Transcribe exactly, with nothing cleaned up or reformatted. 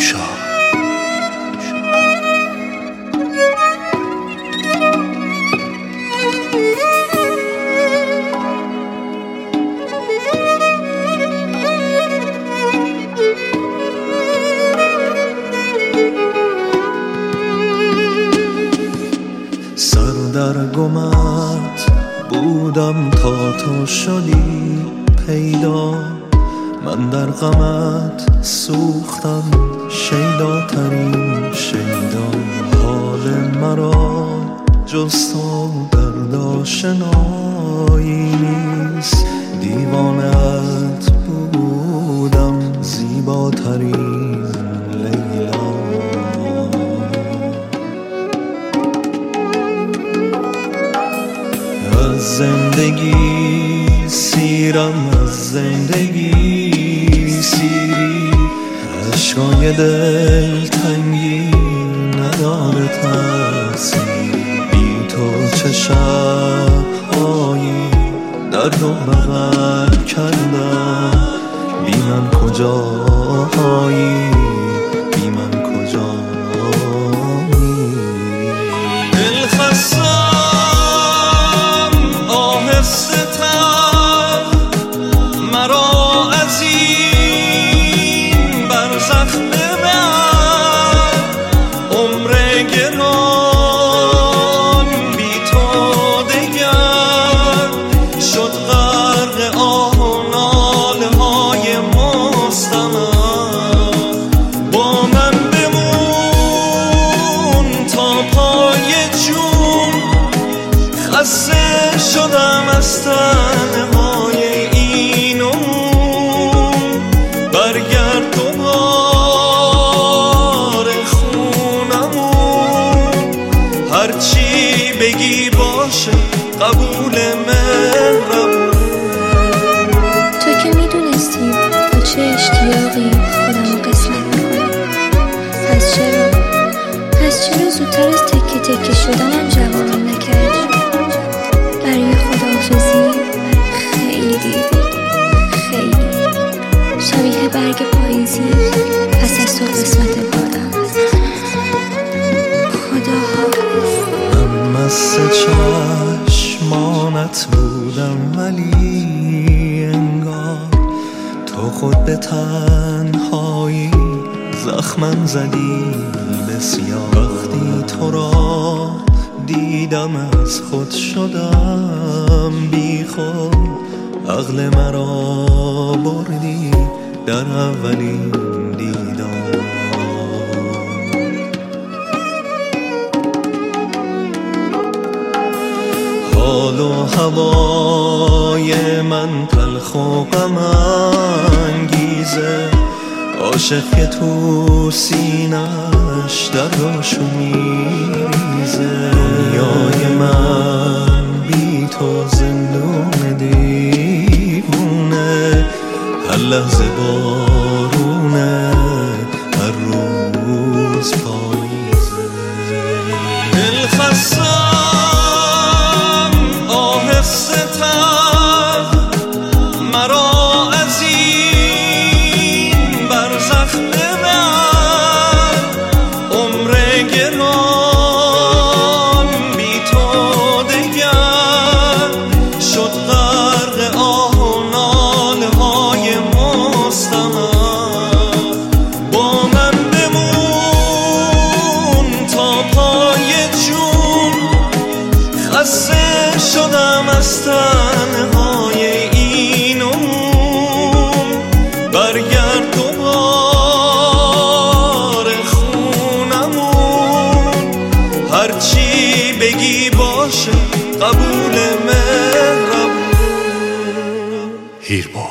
گوشا. سر در گمت بودم تا تو شدی پیدا، من در غمت سوختم شیداترین شیدا. حال مرا جز تو درد آشنایی نیست، دیوانه‌ات بودم زیباترین لیلا. از زندگی سیرم، از زندگی سیری، عشقای دلتنگی نداره تأثیری. بی تو چه شب‌هایی درد و بغل کردم، بی من کجایی، بی من کجایی. دل خستم آهسته تر مرا از این برزخ ببر. عمر گران بی تو دگر شد غرق آه و ناله های مستمر. با من بمون تا پای جون، خسته شدم از تنهای این عمر. برگرد دوباره خونمون، هرچی بگی باشه قبول مهربون. تو که میدونستی با چه اشتیاقی خودمو قسمت میکنم، پس چرا پس چرا زودتر از تکه تکه شدنم جوابم نکردی؟ برای خداحافظی خیلی دیر بود، خیلی شبیه برگ پاییزی پس از تو قسمت بادم. خدا حافظ. من مست چشمانت بودم ولی انگار تو خود به تنهایی زخمم زدی بسیار. وقتی تو را دیدم از خود شدم بی خود، عقل مرا بردی در اولین دیدار. حال و هوای من تلخ و غم انگیزه، عاشق که تو سینش درداشو میریزه. دنیای من بی تو زندون دیوونه، هر لحظه بارونه، هر روز پاییزه. دل خستم آهسته تر مرا از این برزخ ببر. عمر گران بی تو دگر شد غرق آه و ناله های مستمر. با من بمون تا پای جون، خسته شدم از تنهای این عمر. برگرد دوباره خونمون، هرچی بگی باشه قبول مهربون. هیربو